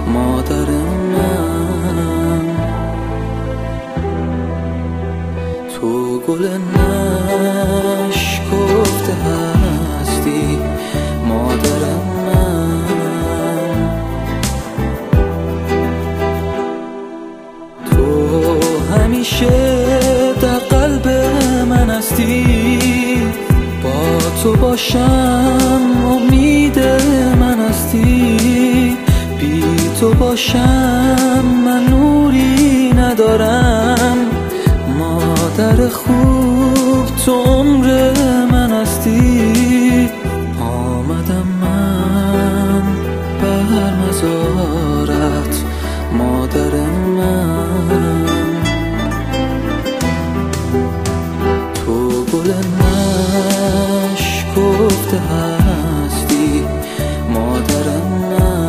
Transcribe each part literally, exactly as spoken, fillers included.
مادر من. تو گل نشکفته هستی مادر من. تو همیشه در قلب من هستی، با تو باشم امید من هستی، بی تو باشم من نوری ندارم. مادر خوب تو عمر من هستی. آمدم من بر مزارت مادر من. تو گل نشکفته هستی مادر من.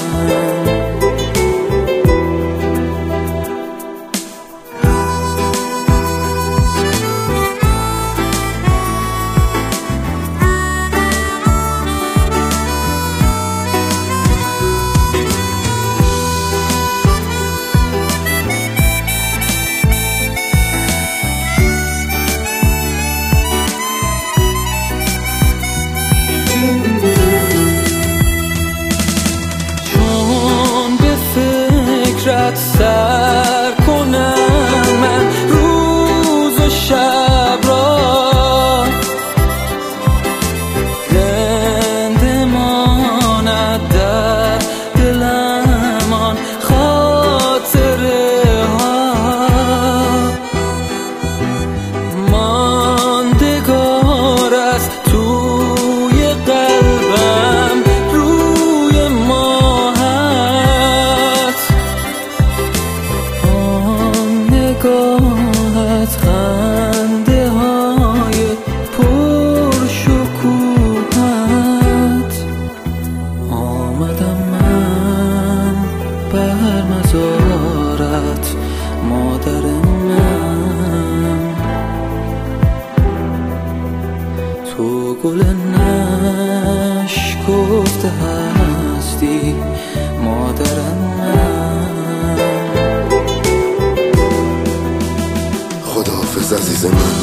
سر کنم من روز و شب را، زنده ماند در دلم آن خاطره ها. ماندگار است توی قلبم روی ماهت، نگاهت خنده های پرشکوهت. آمدم من بر مزارت مادر من. تو گل نشکفته هستی مادر من. خداحافظ عزیز من،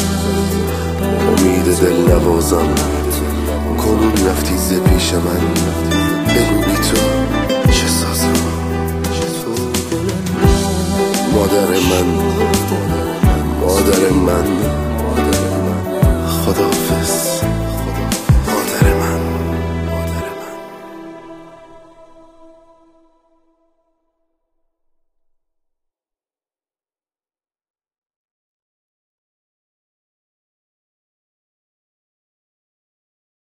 امید دل نوازم. کنون رفتی ز پیش من، بگو بی تو چه سازم. مادر من، مادر من، خداحافظ.